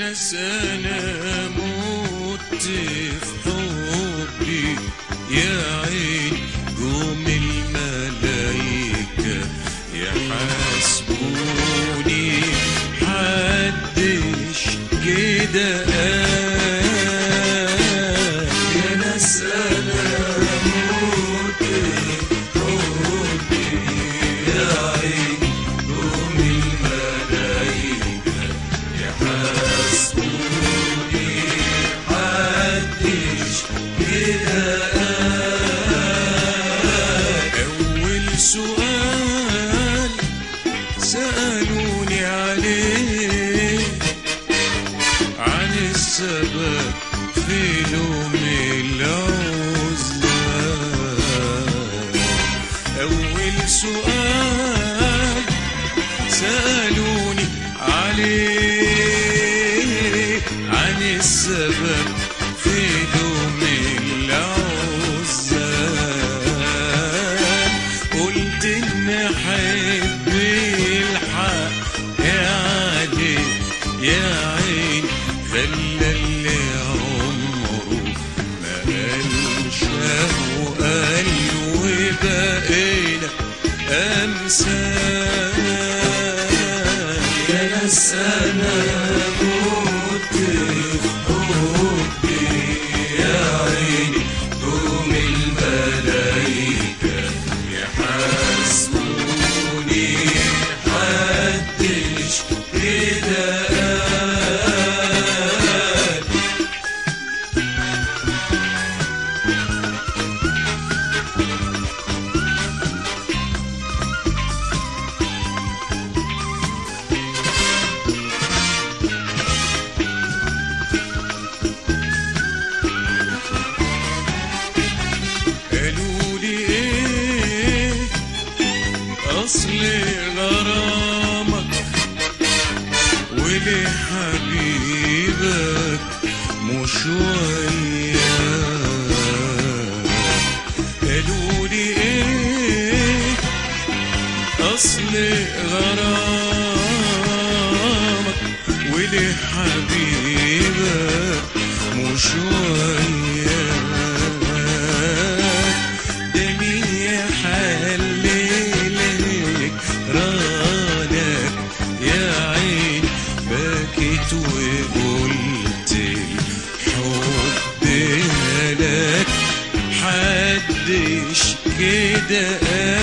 ناس انا مت في حبي يا عين قوم الملايكة يحاسبوني محدش كده يا ناس انا مت في حبي يا عين قوم الملايكة يحاسبوني محدش كده. أول سؤال سألوني عليه عن السبب في لوم العزلان. أول سؤال سألوني عليه عن السبب في لوم العزلان. قلت إن أحب الحق يا علي يا عين خلى اللي عمره ما قالش وقال وبقينا أمثال. يا ناس أنا مت في حبي يا عيني قوم الملايكة يحاسبوني محدش كده. أصل غرامك ولحبيبك مش وياك. قالولي ايه أصل غرامك ولحبيبك مش وياك. ده مين يحللك رانك يا عين بكيت وقلت الحب لك حدش كده